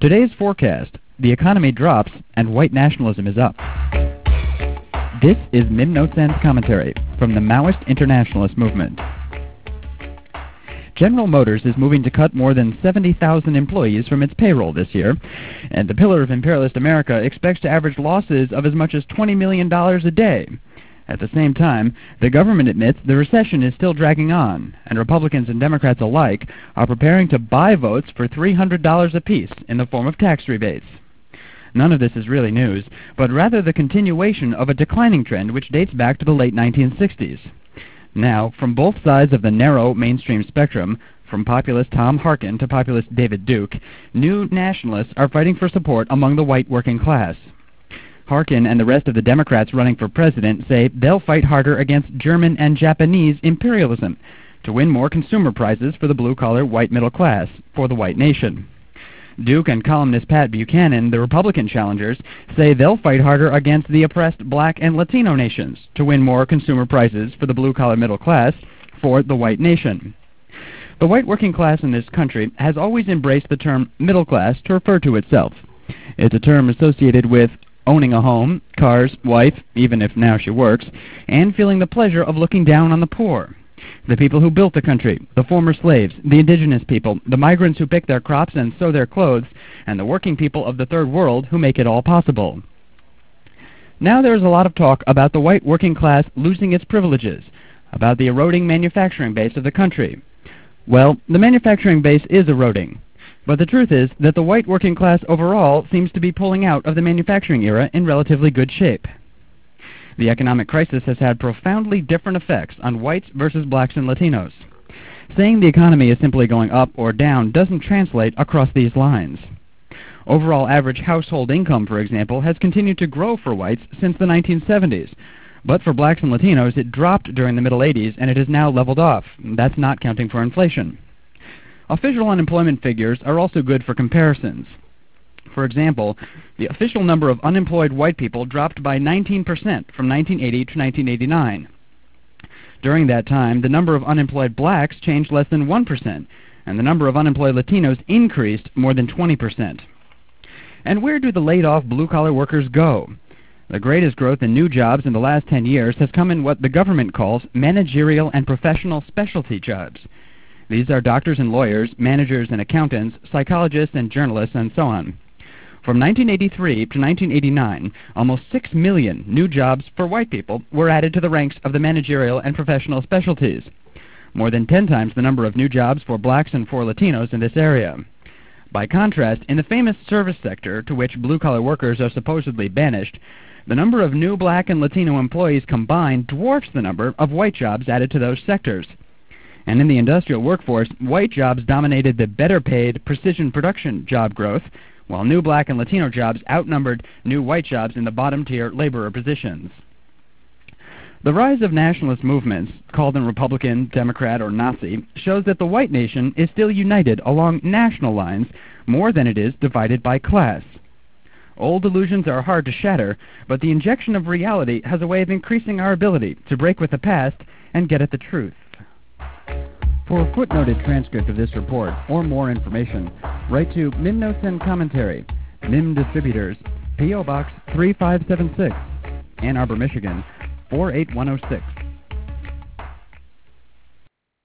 Today's forecast: the economy drops and white nationalism is up. This is Mim Notes and Commentary from the Maoist Internationalist Movement. General Motors is moving to cut more than 70,000 employees from its payroll this year, and the pillar of imperialist America expects to average losses of as much as $20 million a day. At the same time, the government admits the recession is still dragging on, and Republicans and Democrats alike are preparing to buy votes for $300 apiece in the form of tax rebates. None of this is really news, but rather the continuation of a declining trend which dates back to the late 1960s. Now, from both sides of the narrow mainstream spectrum, from populist Tom Harkin to populist David Duke, new nationalists are fighting for support among the white working class. Harkin and the rest of the Democrats running for president say they'll fight harder against German and Japanese imperialism to win more consumer prizes for the blue-collar white middle class, for the white nation. Duke and columnist Pat Buchanan, the Republican challengers, say they'll fight harder against the oppressed black and Latino nations to win more consumer prizes for the blue-collar middle class, for the white nation. The white working class in this country has always embraced the term middle class to refer to itself. It's a term associated with owning a home, cars, wife, even if now she works, and feeling the pleasure of looking down on the poor. The people who built the country, the former slaves, the indigenous people, the migrants who pick their crops and sew their clothes, and the working people of the third world who make it all possible. Now there's a lot of talk about the white working class losing its privileges, about the eroding manufacturing base of the country. Well, the manufacturing base is eroding, but the truth is that the white working class overall seems to be pulling out of the manufacturing era in relatively good shape. The economic crisis has had profoundly different effects on whites versus blacks and Latinos. Saying the economy is simply going up or down doesn't translate across these lines. Overall average household income, for example, has continued to grow for whites since the 1970s, but for blacks and Latinos it dropped during the middle 80s and it has now leveled off. That's not counting for inflation. Official unemployment figures are also good for comparisons. For example, the official number of unemployed white people dropped by 19% from 1980 to 1989. During that time, the number of unemployed blacks changed less than 1%, and the number of unemployed Latinos increased more than 20%. And where do the laid-off blue-collar workers go? The greatest growth in new jobs in the last 10 years has come in what the government calls managerial and professional specialty jobs. These are doctors and lawyers, managers and accountants, psychologists and journalists, and so on. From 1983 to 1989, almost 6 million new jobs for white people were added to the ranks of the managerial and professional specialties, more than 10 times the number of new jobs for blacks and for Latinos in this area. By contrast, in the famous service sector, to which blue-collar workers are supposedly banished, the number of new black and Latino employees combined dwarfs the number of white jobs added to those sectors. And in the industrial workforce, white jobs dominated the better-paid precision production job growth, while new black and Latino jobs outnumbered new white jobs in the bottom-tier laborer positions. The rise of nationalist movements, call them Republican, Democrat, or Nazi, shows that the white nation is still united along national lines more than it is divided by class. Old illusions are hard to shatter, but the injection of reality has a way of increasing our ability to break with the past and get at the truth. For a footnoted transcript of this report, or more information, write to Mim Notes and Commentary, Mim Distributors, P.O. Box 3576, Ann Arbor, Michigan, 48106.